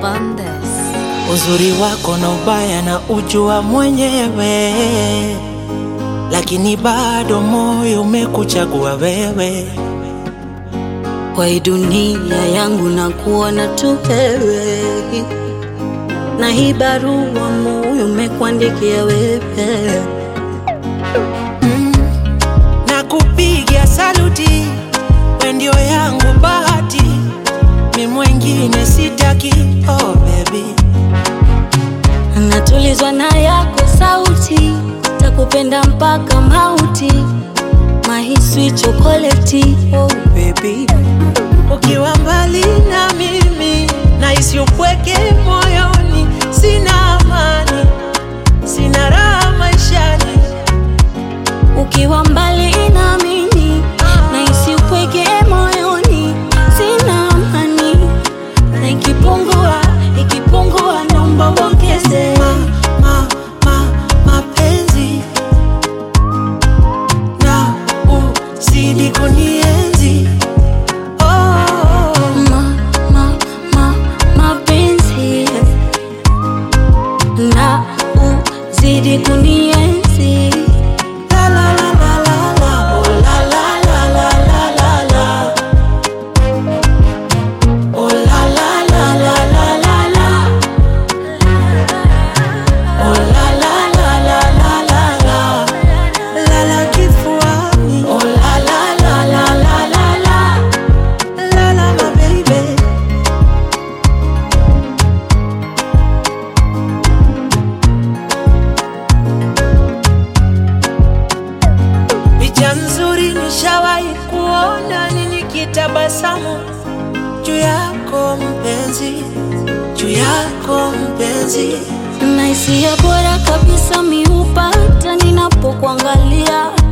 Bandes. Uzuri wako na ubaya na ujua mwenyewe, lakini bado moyo umekuchagua wewe. Kwa hii dunia yangu na kuona tu wewe, na hii barua moyo umekuandikia wewe. Na kupigia saluti, wewe ndio yangu bahati, mimi mwingine sitaki. Oh baby, natulizwa na yako sauti, takupenda mpaka mauti, my sweet chocolate. Oh baby, ukiwa mbali na mimi nahisi upweke moyoni, sina amani, sina raha maishani. ukiwa mbali na mimi nahisi upweke moyoni, sina amani, na ikipungua naomba uongeze. Mapenzi na uzidi kunienzi. Mapenzi na uzidi kunienzi. La la la la la la, oh la la la la la la la, oh la la la la la la la, oh la la la la la la la, la la kifuani, oh la la la la la la la, la la my baby. Picha nzuri nishawahi kuona, nini kitabasamu juu yako mpenzi, juu yako mpenzi. Na hisia bora kabisa mi hupata ninapokuangalia,